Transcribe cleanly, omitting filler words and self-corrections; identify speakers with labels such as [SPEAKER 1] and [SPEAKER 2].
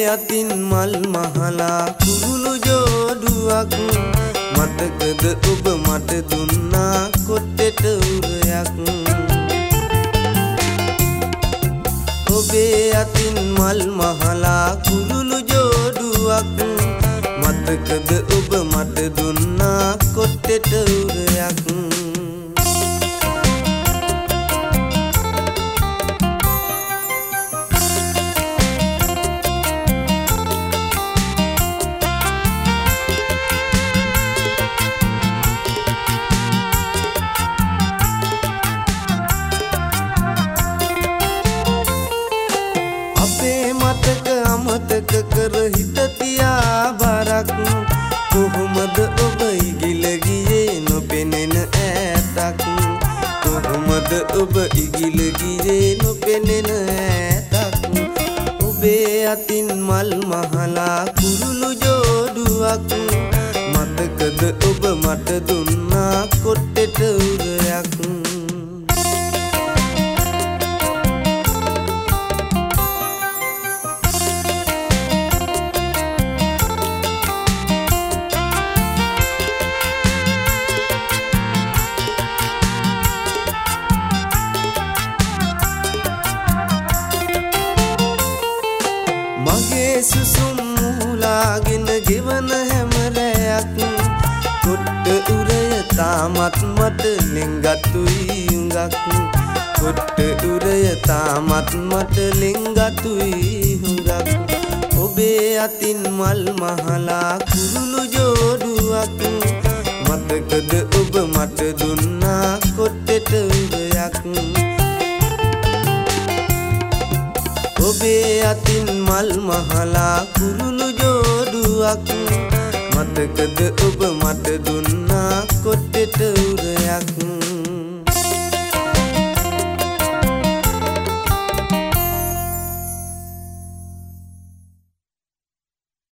[SPEAKER 1] අතින් මල් මහලා කුරුළු ජෝඩුවක් මතකද ඔබ මට දුන්නා කොට්ටෙට උරයක් ඔබේ අතින් මල් මහලා කුරුළු ජෝඩුවක් මතකද ඔබ මට දුන්නා කොට්ටෙට උරයක් අමතක කර හිත තියා බරක් කොහොමද ඔබ ඉගිල ගියේ නොපෙනෙන ඈතක් කොහොමද ඔබ ඉගිල ගියේ නොපෙනෙන ඈතක් ඔබේ අතින් මල් මහලා කුරුළු ජෝඩුවක් මතකද ඔබ මට දුන්නා කොට්ටෙට උරයක් මගේ සුසුම් මූලාගෙන ගෙවන හැම රැයක් කොට්ට උරය තාමත් මට ලෙන්ගතුයි උඟක් කොට්ට උරය තාමත් මට ලෙන්ගතුයි උඟක් ඔබේ අතින් මල් මහලා කුරුළු ජෝඩුවක් මතකද ඔබ මට දුන්නා කොට්ටෙට උරයක් ඔබේ අතින් මල් මහලා කුරුළු ජෝඩුවක් මතකද ඔබ මට දුන්නා කොට්ටෙට උරයක්